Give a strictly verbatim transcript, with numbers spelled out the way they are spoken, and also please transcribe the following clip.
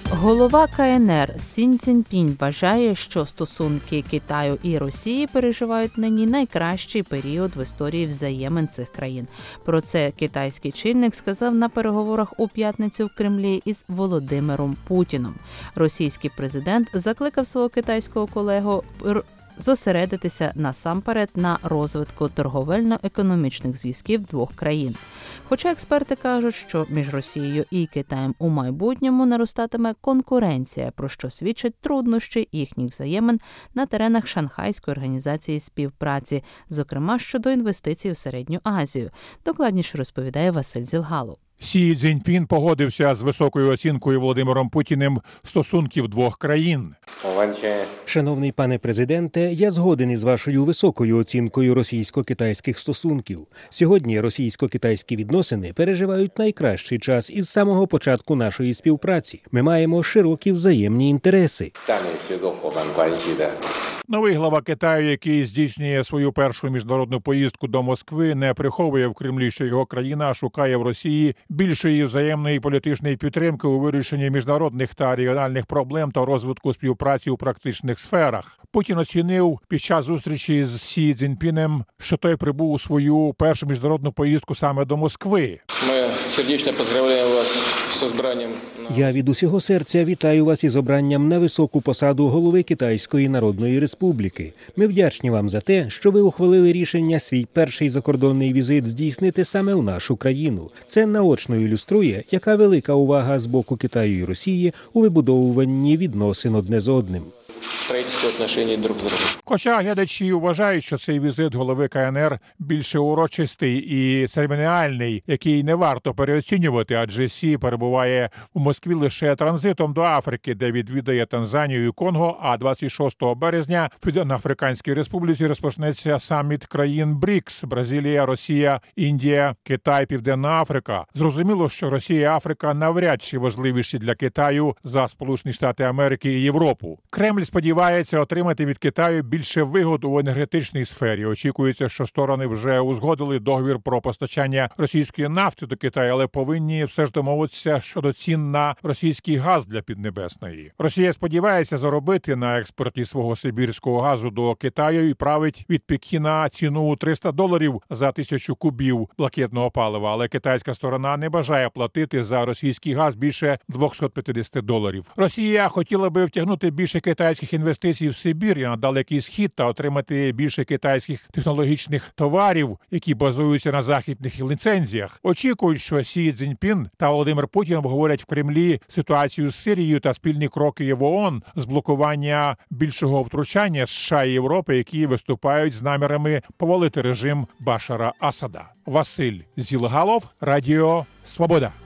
Голова Ка Ен Ер Сі Цзіньпінь вважає, що стосунки Китаю і Росії переживають нині найкращий період в історії взаємин цих країн. Про це китайський чільник сказав на переговорах у п'ятницю в Кремлі із Володимиром Путіном. Російський президент закликав свого китайського колегу зосередитися насамперед на розвитку торговельно-економічних зв'язків двох країн. Хоча експерти кажуть, що між Росією і Китаєм у майбутньому наростатиме конкуренція, про що свідчать труднощі їхніх взаємин на теренах Шанхайської організації співпраці, зокрема щодо інвестицій у Середню Азію. Докладніше розповідає Василь Зілгалов. Сі Цзіньпін погодився з високою оцінкою Володимиром Путіним стосунків двох країн. Шановний пане президенте, я згоден із вашою високою оцінкою російсько-китайських стосунків. Сьогодні російсько-китайські відносини переживають найкращий час із самого початку нашої співпраці. Ми маємо широкі взаємні інтереси. Новий глава Китаю, який здійснює свою першу міжнародну поїздку до Москви, не приховує в Кремлі, що його країна шукає в Росії більшої взаємної політичної підтримки у вирішенні міжнародних та регіональних проблем та розвитку співпраці у практичних сферах. Путін оцінив під час зустрічі з Сі Цзіньпінем, що той прибув у свою першу міжнародну поїздку саме до Москви. Ми сердечно поздравляємо вас з обранням. Я від усього серця вітаю вас із обранням на високу посаду голови Китайської Народної Республіки. Ми вдячні вам за те, що ви ухвалили рішення свій перший закордонний візит здійснити саме в нашу країну. Це наочно ілюструє, яка велика увага з боку Китаю і Росії у вибудовуванні відносин одне з одним. Хоча глядачі вважають, що цей візит голови Ка Ен Ер більше урочистий і церемоніальний, який не варто переоцінювати, адже Сі перебуває у Москві лише транзитом до Африки, де відвідає Танзанію і Конго, а двадцять шостого березня в Південно-Африканській Республіці розпочнеться саміт країн БРІКС – Бразилія, Росія, Індія, Китай, Південна Африка. Зрозуміло, що Росія і Африка навряд чи важливіші для Китаю за Сполучені Штати Америки і Європу. Кремль сподівається отримати від Китаю більше вигод у енергетичній сфері. Очікується, що сторони вже узгодили договір про постачання російської нафти до Китаю, але повинні все ж домовитися щодо цін на російський газ для Піднебесної. Росія сподівається заробити на експорті свого сибірського газу до Китаю і править від Пекіна ціну у триста доларів за тисячу кубів блакитного палива, але китайська сторона не бажає платити за російський газ більше двісті п'ятдесят доларів. Росія хотіла би втягнути більше китайських інвестицій в Сибір і на Далекий Схід та отримати більше китайських технологічних товарів, які базуються на західних ліцензіях. Очікують, що Сі Цзіньпін та Володимир Путін обговорять в Кремлі ситуацію з Сирією та спільні кроки в О О Н з блокування більшого втручання США і Європи, які виступають з намірами повалити режим Башара Асада. Василь Зілгалов, Радіо Свобода.